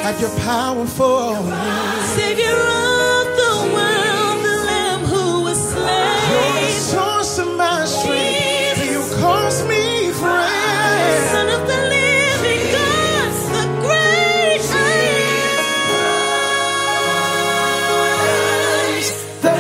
at your powerful Savior of the world, the Lamb who was slain. You're the source of my strength. You cause me friend. Son of the living God, the great I am. The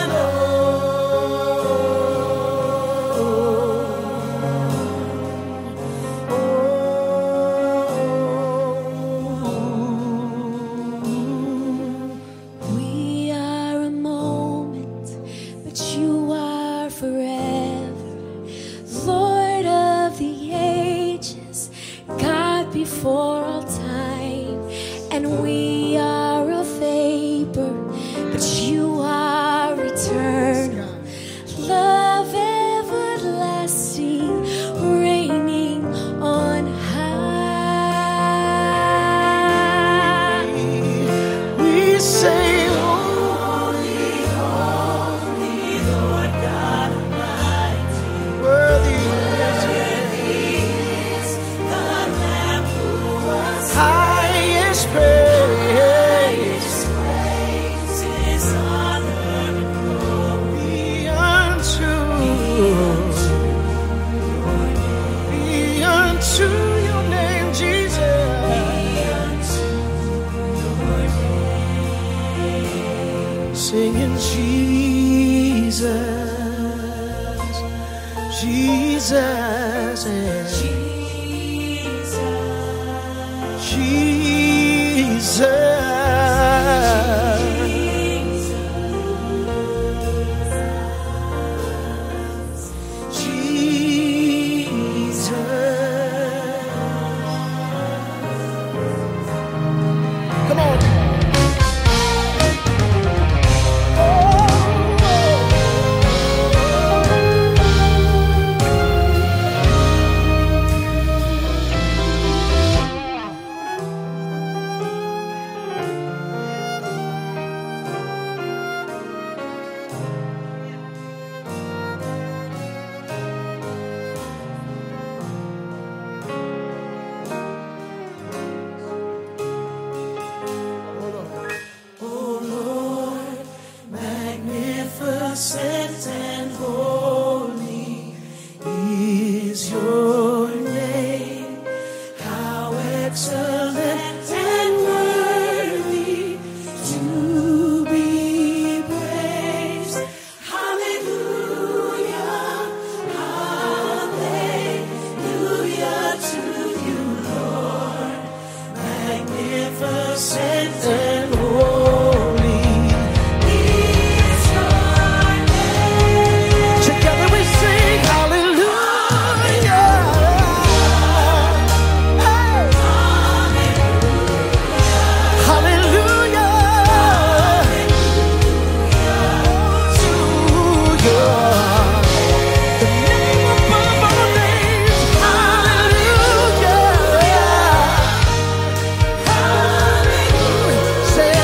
We are a moment, but you are forever. Lord of the ages, God before all time. And we are a vapor, but you are eternal. Love everlasting, reigning on high. we say, worthy highest praise be unto your name, Jesus. Singing Jesus, Jesus, Come on. Magnificent and holy is your name. How excellent and worthy to be praised. Hallelujah, hallelujah to you, Lord. Magnificent and holy. Together we sing hallelujah. Hey. Hallelujah. The name above all names. Hallelujah. Say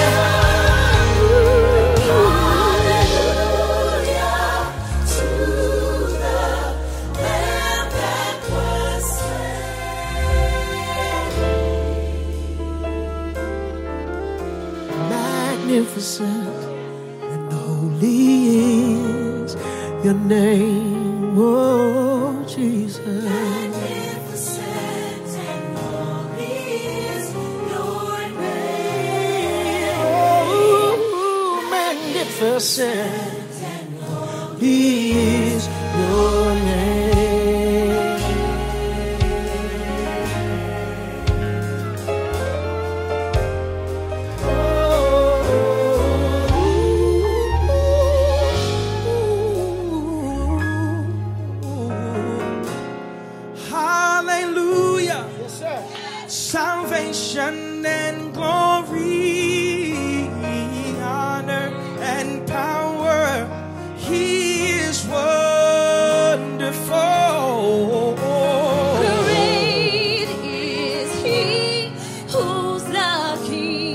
magnificent and holy is your name, oh Jesus. Magnificent and holy is your name. Oh, magnificent and holy is your name. Hallelujah. Yes, sir. Salvation and glory, honor and power. He is wonderful. Great is he who's the King.